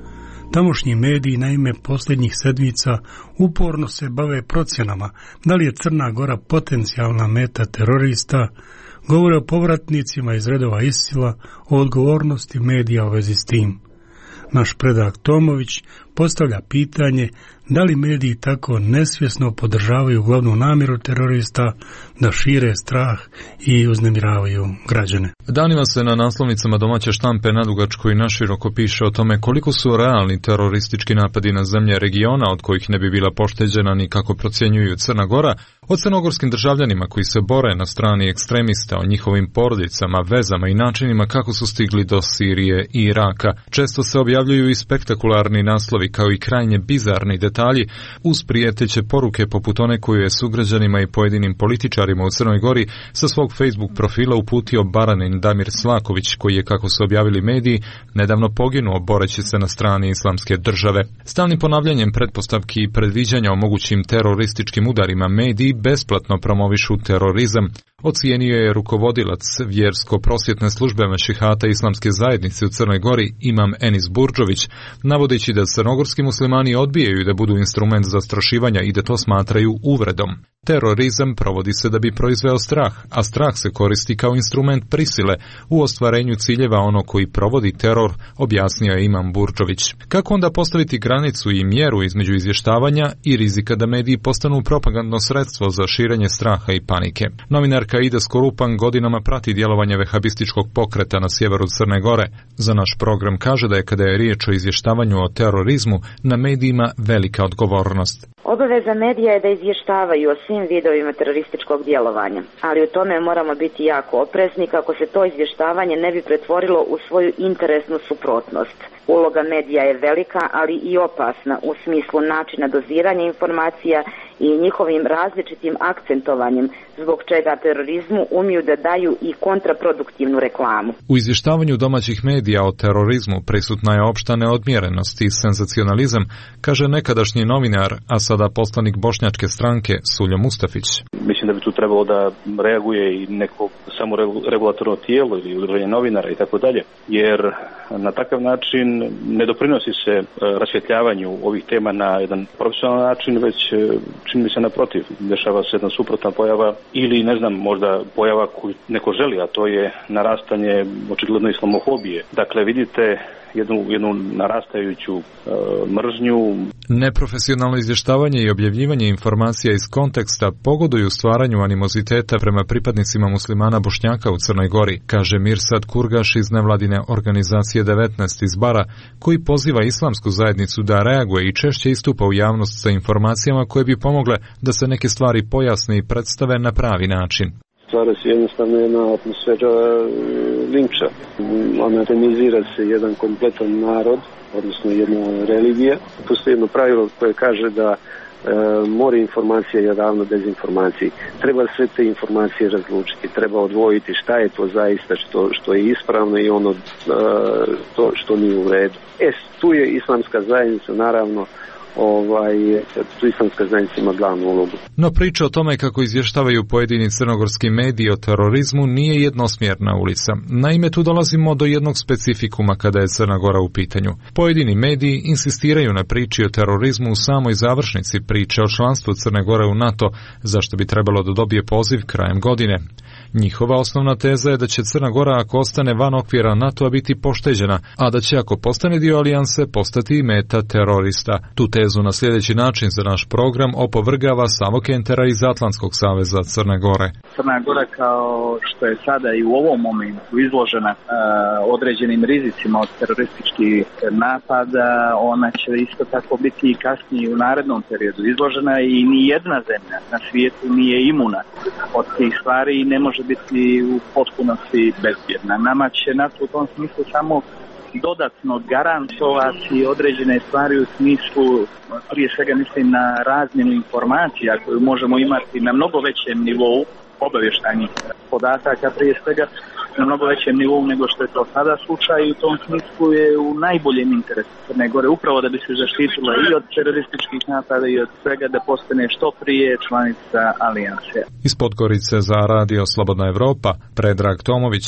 Tamošnji mediji naime posljednjih sedmica uporno se bave procjenama da li je Crna Gora potencijalna meta terorista, govore o povratnicima iz redova ISIL-a, o odgovornosti medija u vezi s tim. Naš Predrag Tomović postavlja pitanje da li mediji tako nesvjesno podržavaju glavnu namjeru terorista da šire strah i uznemiravaju građane. Danima se na naslovnicama domaće štampe nadugačko i naširoko piše o tome koliko su realni teroristički napadi na zemlje regiona od kojih ne bi bila pošteđena ni kako procjenjuju Crna Gora, o crnogorskim državljanima koji se bore na strani ekstremista, o njihovim porodicama, vezama i načinima kako su stigli do Sirije i Iraka. Često se objavljuju i spektakularni naslovi kao i krajnje bizarni detalji uz prijeteće poruke poput one koju je sugrađanima i pojedinim političarima u Crnoj Gori sa svog Facebook profila uputio Baranin Damir Slaković, koji je, kako su objavili mediji, nedavno poginuo boreći se na strani islamske države. Stalnim ponavljanjem pretpostavki i predviđanja o mogućim terorističkim udarima mediji besplatno promovišu terorizam, ocijenio je rukovodilac vjersko-prosvjetne službe Mešihata Islamske zajednice u Crnoj Gori Imam Enis Burdžović, navodeći da crnogorski muslimani odbijaju da budu instrument zastrašivanja i da to smatraju uvredom. Terorizam provodi se da bi proizveo strah, a strah se koristi kao instrument prisile u ostvarenju ciljeva ono koji provodi teror, objasnio je Imam Burdžović. Kako onda postaviti granicu i mjeru između izvještavanja i rizika da mediji postanu propagandno sredstvo za širenje straha i panike? Novinarka Ida Skorupan godinama prati djelovanje vehabističkog pokreta na sjeveru Crne Gore. Za naš program kaže da je kada je riječ o izvještavanju o terorizmu na medijima velika odgovornost. Obaveza medija je da izvještavaju o svim vidovima terorističkog djelovanja, ali u tome moramo biti jako oprezni kako se to izvještavanje ne bi pretvorilo u svoju interesnu suprotnost. Uloga medija je velika, ali i opasna u smislu načina doziranja informacija i njihovim različitim akcentovanjem, zbog čega terorizmu umiju da daju i kontraproduktivnu reklamu. U izvještavanju domaćih medija o terorizmu prisutna je opšta neodmjerenost i senzacionalizam, kaže nekadašnji novinar, a sada poslanik bošnjačke stranke Suljo Mustafić. Mislim da bi tu trebalo da reaguje i neko samo regulatorno tijelo ili udruženje novinara i tako dalje, jer na takav način ne doprinosi se rasvjetljavanju ovih tema na jedan profesionalan način, već čini mi se naprotiv, dešava se jedna suprotna pojava ili ne znam, možda pojava koju neko želi, a to je narastanje očigledno islamofobije. Dakle, vidite jednu, jednu narastajuću e, mržnju. Neprofesionalno izvještavanje i objavljivanje informacija iz konteksta pogoduju stvaranju animoziteta prema pripadnicima muslimana Bošnjaka u Crnoj Gori, kaže Mirsad Kurgaš iz nevladine organizacije devetnaest iz Bara, koji poziva islamsku zajednicu da reaguje i češće istupa u javnost sa informacijama koje bi pomogle da se neke stvari pojasne i predstave na pravi način. Stvara se jednostavno jedna atmosfera linča. Anatemizira se jedan kompletan narod, odnosno jedna religija. Postoji jedno pravilo koje kaže da e, more informacija je ravno dezinformaciji. Treba sve te informacije razlučiti, treba odvojiti šta je to zaista što, što je ispravno i ono e, to što nije u redu. E, tu je islamska zajednica naravno ovaj, tu islamska zajednica ima glavnu ulogu. No priča o tome kako izvještavaju pojedini crnogorski mediji o terorizmu nije jednosmjerna ulica. Naime, tu dolazimo do jednog specifikuma kada je Crna Gora u pitanju. Pojedini mediji insistiraju na priči o terorizmu u samoj završnici priče o članstvu Crne Gore u NATO, zašto bi trebalo da dobije poziv krajem godine. Njihova osnovna teza je da će Crna Gora ako ostane van okvira NATO-a biti pošteđena, a da će ako postane dio alijanse postati i meta terorista. Tu tezu na sljedeći način za naš program opovrgava Savo Kentera iz Atlantskog saveza Crne Gore. Crna Gora kao što je sada i u ovom momentu izložena uh, određenim rizicima od terorističkih napada, ona će isto tako biti i kasnije u narednom periodu izložena i ni jedna zemlja na svijetu nije imuna od tih stvari i ne može biti u potpunosti bezbjedna. Nama će NATO u tom smislu samo dodatno garantovati određene stvari u smislu, prije svega mislim na razmjenu informacija koju možemo imati na mnogo većem nivou obavještajnih podataka, prije svega na mnogo većem nivou nego što je to sada slučaj i u tom smislu je u najboljem interesu Crne Gore upravo da bi se zaštitila i od terorističkih napada i od svega da postane što prije članica alijanse. Iz Podgorice za Radio Slobodna Evropa, Predrag Tomović.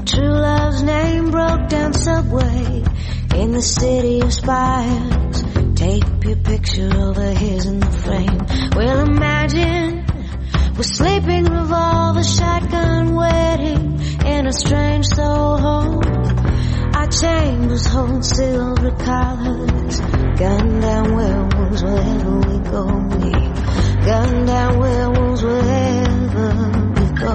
true love's name broke down subway in the city of spires. Tape your picture over his in the frame. Well, imagine we're sleeping, revolver, shotgun, wedding in a strange soul home. Our chambers hold silver collars. Gun down werewolves wherever we go. We gun down werewolves wherever we go.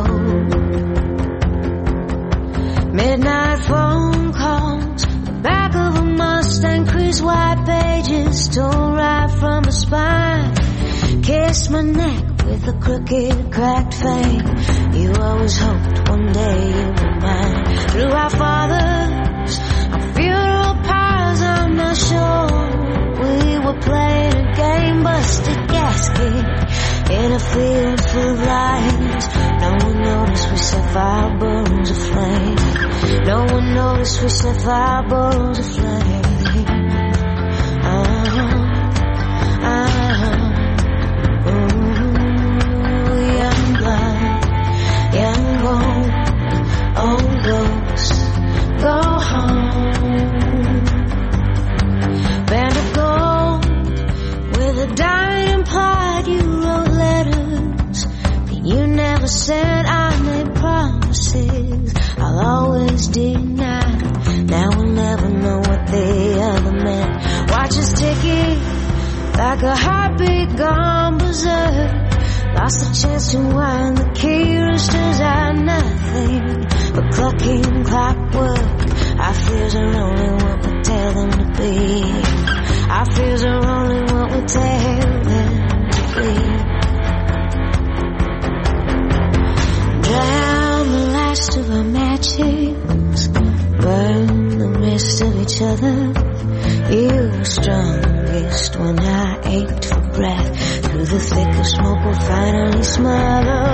Midnight phone calls, the back of a Mustang, crease white pages, torn right from the spine. Kiss my neck with a crooked, cracked fame. You always hoped one day you were mine. Through our fathers, our funeral pyres, I'm not sure we were playing a game. Busted gasket in a field full of lions. No one noticed we set fire burns aflame. No one noticed we set fire burns aflame. Uh-huh. Uh-huh. Young gold, old ghosts, go home. Band of gold, with a diamond plot. You wrote letters that you never sent. I made promises I'll always deny. Now we'll never know what the other meant. Watch us ticking like a heartbeat gone berserk. Lost the chance to wind the key, roosters are nothing but clucking clockwork. Our fears are only what we tell them to be. Our fears are only what we tell them to be. Drown the last of our matches, burn the rest of each other. You were strongest when I ached for breath. Through the thick of smoke we'll finally smother.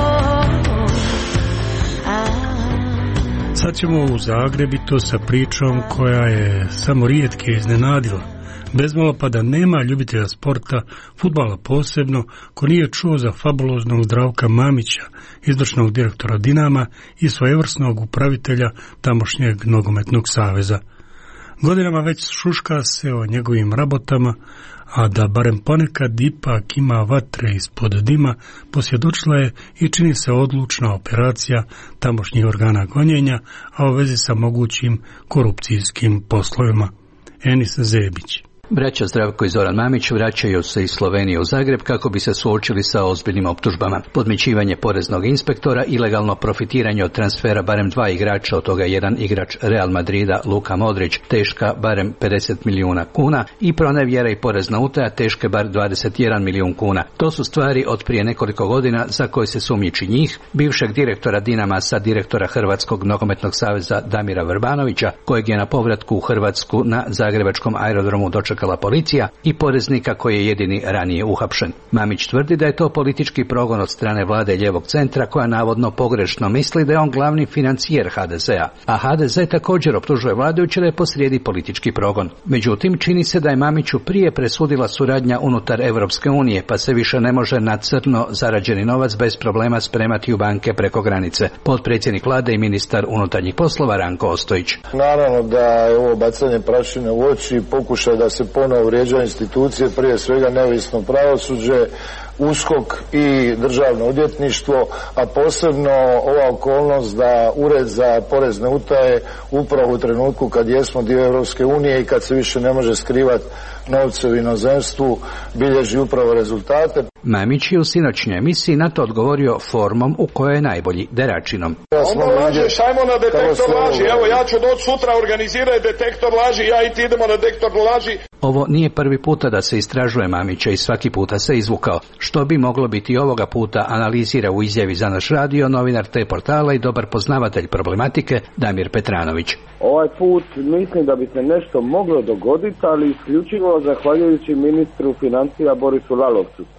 Sad ćemo u Zagreb i to sa pričom koja je samo rijetke iznenadila. Bezmalo pa da nema ljubitelja sporta, fudbala posebno, ko nije čuo za fabuloznog Zdravka Mamića, izvršnog direktora Dinama i svojevrsnog upravitelja tamošnjeg nogometnog saveza. Godinama već šuška se o njegovim rabotama, a da barem ponekad ipak ima vatre ispod dima, posvjedočila je i čini se odlučna operacija tamošnjih organa gonjenja, a u vezi sa mogućim korupcijskim poslovima. Enis Zebić. Braća Zdravko i Zoran Mamić vraćaju se iz Slovenije u Zagreb kako bi se suočili sa ozbiljnim optužbama. Podmićivanje poreznog inspektora, ilegalno profitiranje od transfera barem dva igrača, od toga jedan igrač Real Madrida, Luka Modrić, teška barem pedeset milijuna kuna i pronevjera i porezna utaja teške bar dvadeset jedan milijun kuna. To su stvari od prije nekoliko godina za koje se sumnjiči njih, bivšeg direktora Dinama sa direktora Hrvatskog nogometnog saveza Damira Vrbanovića, kojeg je na povratku u Hrvatsku na zagrebačkom aerodromu dočekala policija, i poreznika koji je jedini ranije uhapšen. Mamić tvrdi da je to politički progon od strane vlade lijevog centra, koja navodno pogrešno misli da je on glavni financijer ha de zea, a ha de ze također optužuje vladajuće da je posrijedi politički progon. Međutim, čini se da je Mamiću prije presudila suradnja unutar Europske unije, pa se više ne može na crno zarađeni novac bez problema spremati u banke preko granice. Potpredsjednik vlade i ministar unutarnjih poslova Ranko Ostojić. Naravno da je ovo bacanje prašine u oči, pokušaj da se ponovo vrijeđa institucije, prije svega neovisno pravosuđe, USKOK i državno odvjetništvo, a posebno ova okolnost da Ured za porezne utaje upravo u trenutku kad jesmo dio Europske unije i kad se više ne može skrivati novce u inozemstvu, bilježi upravo rezultate. Mamić je u sinoćnjoj emisiji na to odgovorio formom u kojoj je najbolji, deračinom. Onda lažeš, ajmo na detektor laži, evo ja ću doći sutra, organiziraj detektor laži, ja i ti idemo na detektor laži. Ovo nije prvi puta da se istražuje Mamića i svaki puta se izvukao. Što bi moglo biti ovoga puta, analizira u izjavi za naš radio novinar te portala i dobar poznavatelj problematike Damir Petranović. Ovaj put mislim da bi se nešto moglo dogoditi, ali isključivo zahvaljujući ministru financija Borisu Lalovcu.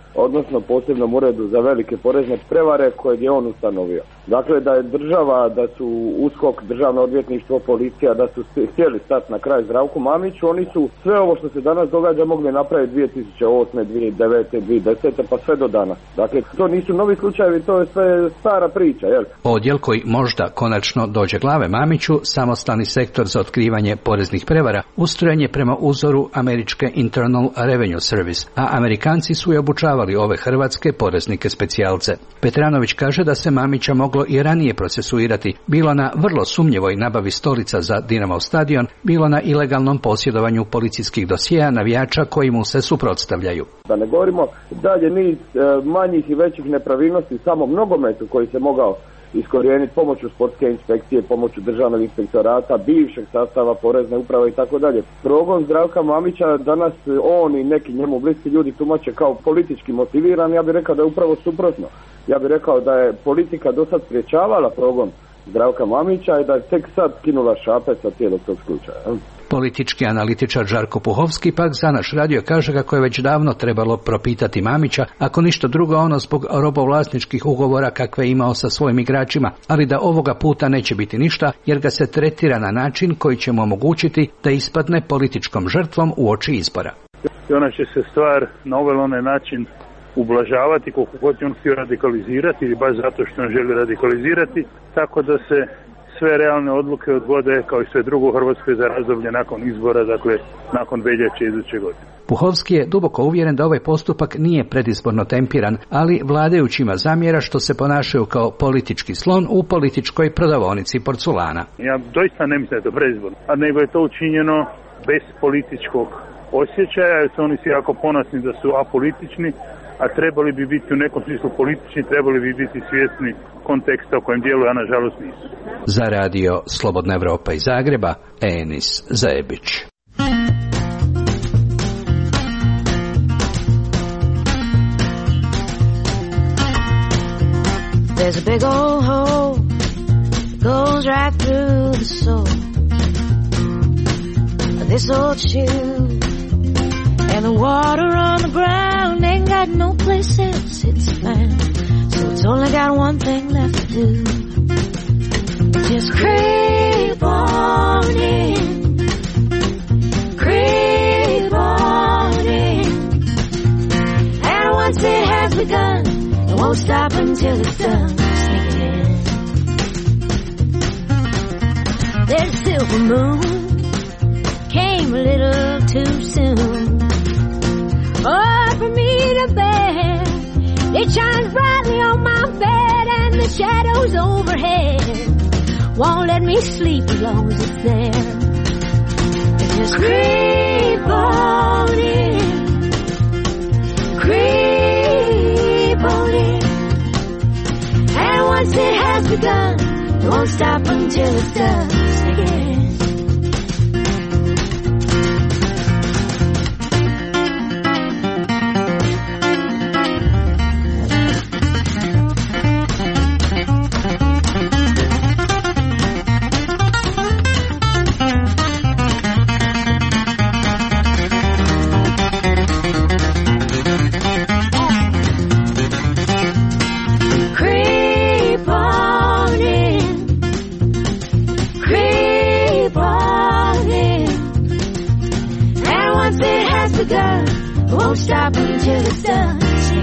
odnosno posebnom uredu za velike porezne prevare kojeg je on ustanovio. Dakle, da je država, da su USKOK, državno odvjetništvo, policija, da su htjeli stati na kraj Zdravku Mamiću, oni su sve ovo što se danas događa mogli napraviti dvije tisuće osme, dvije tisuće devete, dvije tisuće desete pa sve do danas. Dakle, to nisu novi slučajevi, to je sve stara priča, jel? Odjel koji možda konačno dođe glave Mamiću, samostalni sektor za otkrivanje poreznih prevara, ustrojen je prema uzoru američke Internal Revenue Service, a Amerikanci su i obučavali ove hrvatske poreznike specijalce. Petranović kaže da se Mamića moglo i ranije procesuirati, bilo na vrlo sumnjivoj nabavi stolica za Dinamov stadion, bilo na ilegalnom posjedovanju policijskih dosjea navijača koji mu se suprotstavljaju. Da ne govorimo dalje niz e, manjih i većih nepravilnosti samo nogometu koji se mogao iskorijeniti pomoću sportske inspekcije, pomoću državnog inspektorata, bivšeg sastava porezne uprave i tako dalje. Progon Zdravka Mamića danas on i neki njemu bliski ljudi tumače kao politički motiviran, ja bih rekao da je upravo suprotno. Ja bih rekao da je politika do sad spriječavala progon Zdravka Mamića i da je tek sad skinula šape sa cijelog tog slučaja. Politički analitičar Žarko Puhovski pak za naš radio kaže kako je već davno trebalo propitati Mamića, ako ništa drugo ono zbog robovlasničkih ugovora kakve je imao sa svojim igračima, ali da ovoga puta neće biti ništa jer ga se tretira na način koji će mu omogućiti da ispadne političkom žrtvom uoči izbora. I ona će se stvar na ovaj onaj način ublažavati koliko god je on htio radikalizirati ili baš zato što on želi radikalizirati, tako da se sve realne odluke odgode kao i sve drugo u Hrvatskoj za razdoblje nakon izbora, dakle nakon veljače iduće godine. Puhovski je duboko uvjeren da ovaj postupak nije predizborno tempiran, ali vladajućima zamjera što se ponašaju kao politički slon u političkoj prodavaonici porculana. Ja doista ne mislim da je to predizborno, a nego je to učinjeno bez političkog osjećaja, jer su oni svi jako ponosni da su apolitični, a trebali bi biti u nekom smislu politični, trebali bi biti svjesni konteksta u kojem djeluju, a nažalost nisu. Za radio Slobodna Evropa iz Zagreba, Enis Zajebić. There's a big old hole goes right through the soul of this old shoe. And the water on the ground ain't got no place else it's found. So it's only got one thing left to do. Just creep on in. Creep on in. And once it has begun, it won't stop until it's done. Sneak it in. There's a silver moon. Came a little too soon. Oh, for me to bear. It shines brightly on my bed and the shadows overhead won't let me sleep as long as it's there. It just creep on in. Creep on in. And once it has begun, it won't stop until it's done. Sneak it in. Won't stop until it's done.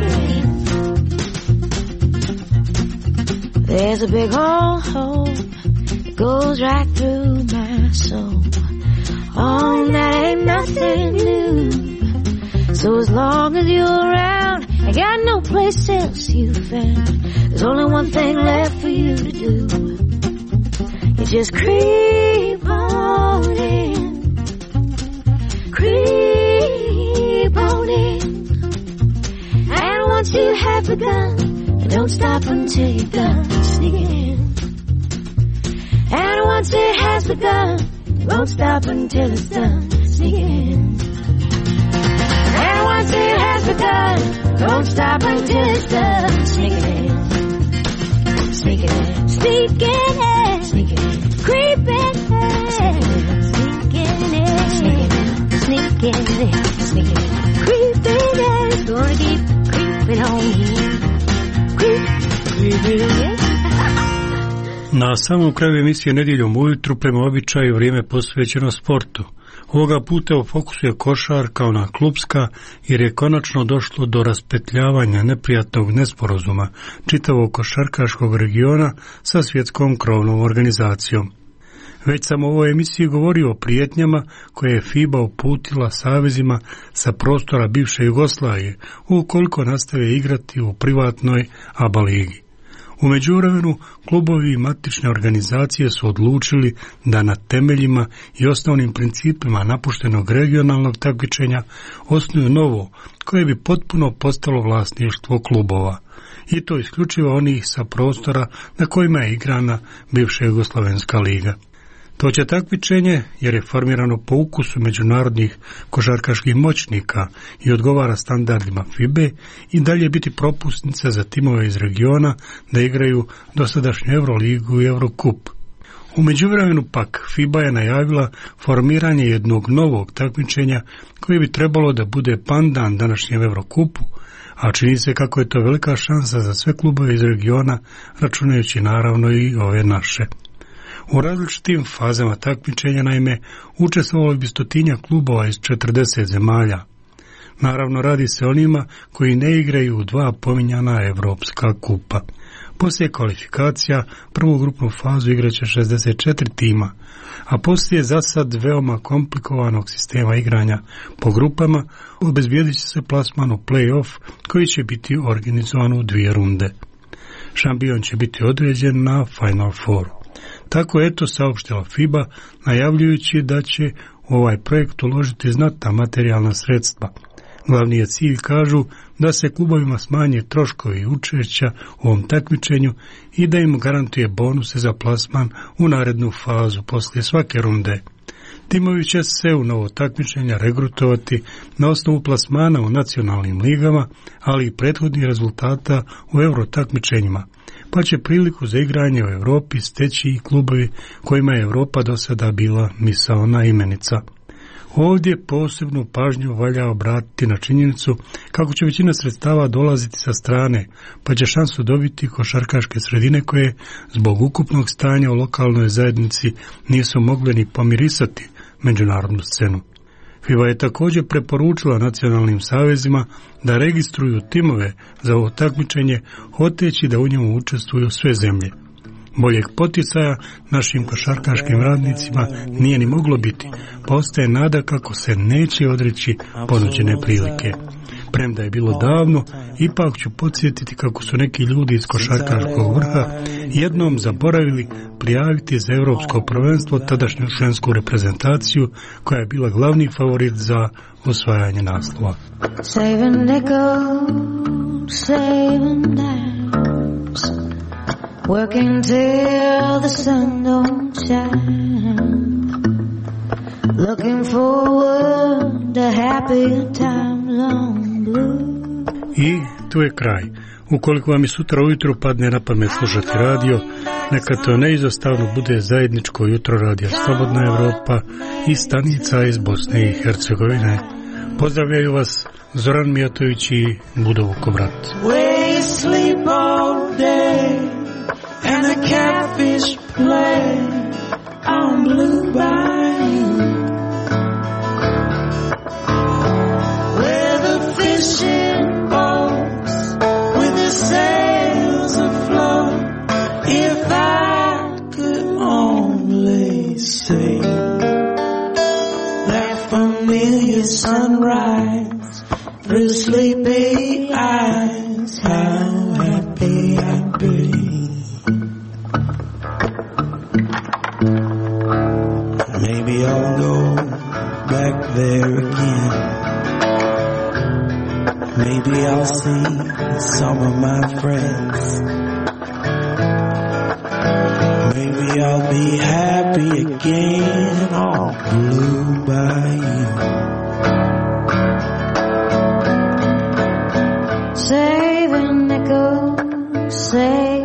There's a big old hole that goes right through my soul. Oh, that ain't nothing new. So as long as you're around, I got no place else you found. There's only one thing left for you to do. You just creep on in. Creep on in. And once you have begun, don't stop until you're done. Sneak it in. And once it has begun, won't stop until it's done. Sneak it in. And once it has begun, don't stop until it's done. Sneak it in. Sneak it in. Sneak it in. Sneak it in. Creep in. Sneak it in. Sneak it in. Sneak it in. Sneak it in. Creep in. Gonna keep creeping. Na samom kraju emisije Nedjeljom ujutru prema običaju vrijeme posvećeno sportu. Ovoga puta u fokusu je košarka, ona klubska, jer je konačno došlo do raspetljavanja neprijatnog nesporazuma čitavog košarkaškog regiona sa svjetskom krovnom organizacijom. Već sam u ovoj emisiji govorio o prijetnjama koje je FIBA uputila savezima sa prostora bivše Jugoslavije ukoliko nastave igrati u privatnoj A B A ligi. U međuvremenu, klubovi i matične organizacije su odlučili da na temeljima i osnovnim principima napuštenog regionalnog takmičenja osnuju novo, koje bi potpuno postalo vlasništvo klubova. I to isključivo onih sa prostora na kojima je igrana bivša Jugoslavenska liga. To će takmičenje, jer je formirano po ukusu međunarodnih košarkaških moćnika i odgovara standardima FIBE, i dalje biti propusnica za timove iz regiona da igraju dosadašnju Euroligu i Eurocup. U međuvremenu pak FIBA je najavila formiranje jednog novog takmičenja koje bi trebalo da bude pandan današnjem Eurocupu, a čini se kako je to velika šansa za sve klubove iz regiona, računajući naravno i ove naše. U različitim fazama takmičenja, naime, učestvovalo bi stotinja klubova iz četrdeset zemalja. Naravno, radi se o onima koji ne igraju u dva pominjana Evropska kupa. Poslije kvalifikacija, prvu grupnu fazu igraće šezdeset četiri tima, a poslije za sad veoma komplikovanog sistema igranja po grupama obezbijedit će se plasman u play-off koji će biti organizovan u dvije runde. Šampion će biti određen na Final Fouru. Tako je to saopštila FIBA, najavljujući da će u ovaj projekt uložiti znatna materijalna sredstva. Glavni je cilj, kažu, da se klubovima smanje troškovi učešća u ovom takmičenju i da im garantuje bonuse za plasman u narednu fazu poslije svake runde. Timovi će se u novo takmičenja regrutovati na osnovu plasmana u nacionalnim ligama, ali i prethodnih rezultata u euro takmičenjima, pa će priliku za igranje u Europi steći i klubovi kojima je Europa do sada bila misaona imenica. Ovdje posebnu pažnju valja obratiti na činjenicu kako će većina sredstava dolaziti sa strane, pa će šansu dobiti košarkaške sredine koje zbog ukupnog stanja u lokalnoj zajednici nisu mogle ni pomirisati međunarodnu scenu. FIBA je također preporučila nacionalnim savezima da registruju timove za ovo takmičenje, hoteći da u njemu učestvuju sve zemlje. Boljeg poticaja našim košarkaškim radnicima nije ni moglo biti, pa ostaje nada kako se neće odreći ponuđene prilike. Premda je bilo davno, ipak ću podsjetiti kako su neki ljudi iz košarkaškog vrha jednom zaboravili prijaviti za europsko prvenstvo tadašnju žensku reprezentaciju koja je bila glavni favorit za osvajanje naslova. Saving nickels, saving dimes, working till the sun don't shine, looking forward to happier times on blue. I tu je kraj. Ukoliko vam i sutra ujutro padne na pamet slušati radio, neka to neizostavno bude zajedničko jutro radija Slobodna Evropa i stanica iz Bosne i Hercegovine. Pozdravljaju vas Zoran Mijatović i Budo Vukovrat. We sleep all day and the catfish play on Blue Bayou, where the fishing boats with the sails afloat. If I could only see that familiar sunrise through sleepy eyes, how happy I'd be. Maybe I'll go back there again. Maybe I'll see some of my friends. Maybe I'll be happy again on Blue Bayou. Saving nickels, saving